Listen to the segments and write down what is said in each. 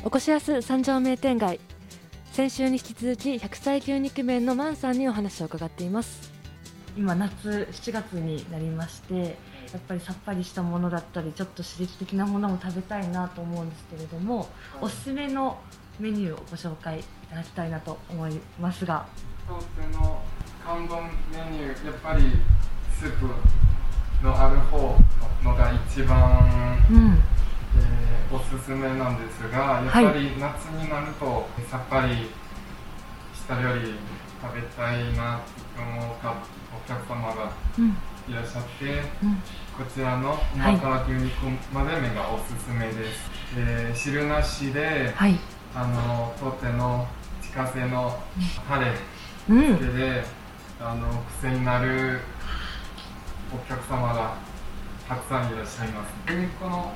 おこしやす三条名店街、先週に引き続き100歳牛肉麺のマンさんにお話を伺っています。今夏7月になりまして、やっぱりさっぱりしたものだったりちょっと刺激的なものも食べたいなと思うんですけれども、おすすめのメニューをご紹介いただきたいなと思いますが。 当店の看板メニュー、やっぱりスープのある方のが一番、おすすめなんですが、やっぱり夏になるとさっぱりした料理食べたいなと思うお客様がいらっしゃって、こちらの旨辛牛肉混ぜ麺がおすすめです。汁なしで、当店の自家製のタレつけで、癖になるお客様がたくさんいらっしゃいます。牛肉の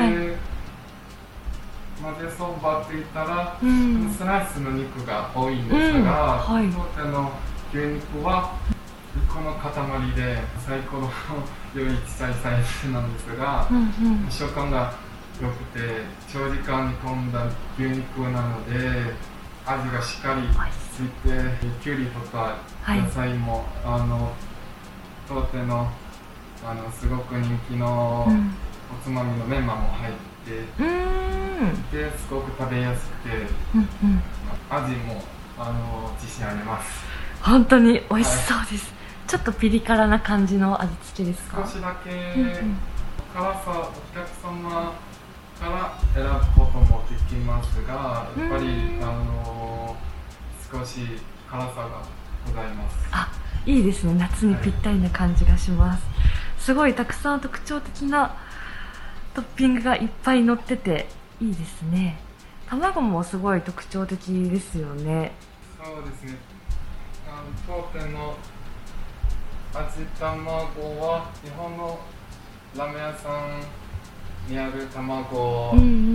混ぜそばといったら、スライスの肉が多いんですが、当店の牛肉は1個の塊でサイコロより小さいサイズなんですが、食感が良くて長時間煮込んだ牛肉なので味がしっかりついて、きゅうりとか野菜も、当店のすごく人気のおつまみのメンマも入ってで、すごく食べやすくて、味も自信あります。 本当に美味しそうです。ちょっとピリ辛な感じの味付けですか？ 少しだけ辛さ、お客様から選ぶこともできますが、やっぱり少し辛さがございます。 いいですね。夏にぴったりな感じがします。すごいたくさん特徴的なトッピングがいっぱい乗ってていいですね。卵もすごい特徴的ですよね。 そうですね。当店の味卵は日本のラーメン屋さんにある卵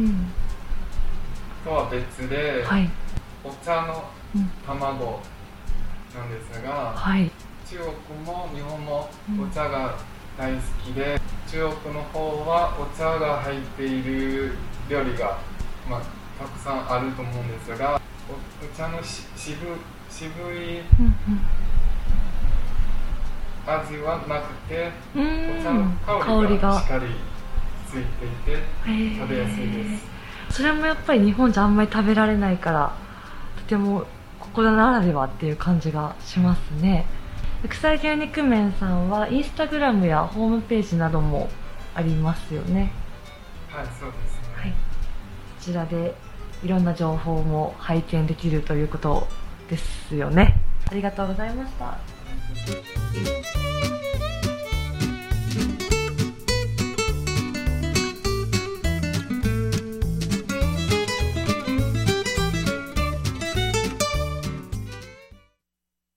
とは別で、お茶の卵なんですが、中国も日本もお茶が大好きで、中国の方はお茶が入っている料理が、たくさんあると思うんですが、お茶の渋い味はなくて、お茶の香りがしっかりついていて食べやすいです。 それもやっぱり日本じゃあんまり食べられないから、とてもここならではっていう感じがしますね。100歳牛肉麺さんはインスタグラムやホームページなどもありますよね。 そうですね。 こちらでいろんな情報も拝見できるということですよね。ありがとうございました。